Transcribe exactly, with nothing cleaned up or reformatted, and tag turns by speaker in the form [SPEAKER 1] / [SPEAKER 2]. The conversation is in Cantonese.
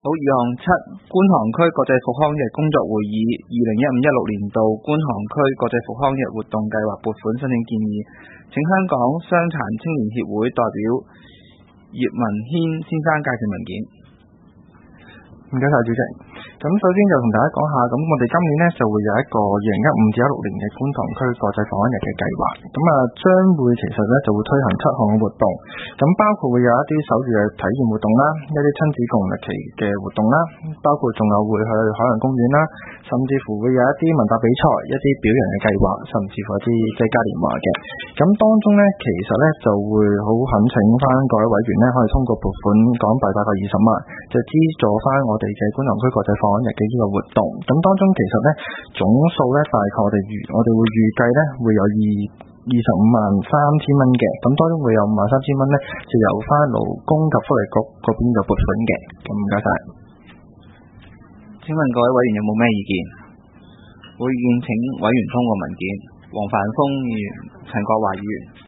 [SPEAKER 1] 議項七，觀塘區國際復康日工作會議二零一五一六年度觀塘區國際復康日活動計劃撥款申請建議，請香港傷殘青年協會代表葉文軒先生介紹文件。
[SPEAKER 2] 唔該晒主席。咁首先就同大家講下，咁我哋今年呢就會有一個二零一五至一六年嘅觀塘區國際復康日嘅計劃。咁啊，將會其實呢就會推行七項嘅活動，咁包括會有一啲手語嘅體驗活動啦，一啲親子共歷期嘅活動啦，包括仲有會去海洋公園啦，甚至乎會有一啲問答比賽、一啲表揚嘅計劃，甚至乎一啲即係嘉年華嘅。咁當中呢，其實呢就會好懇請翻各位委員呢，可以通過撥款港幣大概二十萬，就資助翻我哋嘅觀塘區國際復康日嘅呢個活動。咁當中其實呢，總數呢，大概我哋預我哋會預計呢會有二二十五萬三千蚊嘅。咁當中會有五萬三千蚊呢，就由翻勞工及福利局嗰邊嘅撥款嘅。咁唔該晒。
[SPEAKER 1] 請問各位委員有冇咩意見？冇意見請委員通過文件。黃凡峰議員、陳國華議員。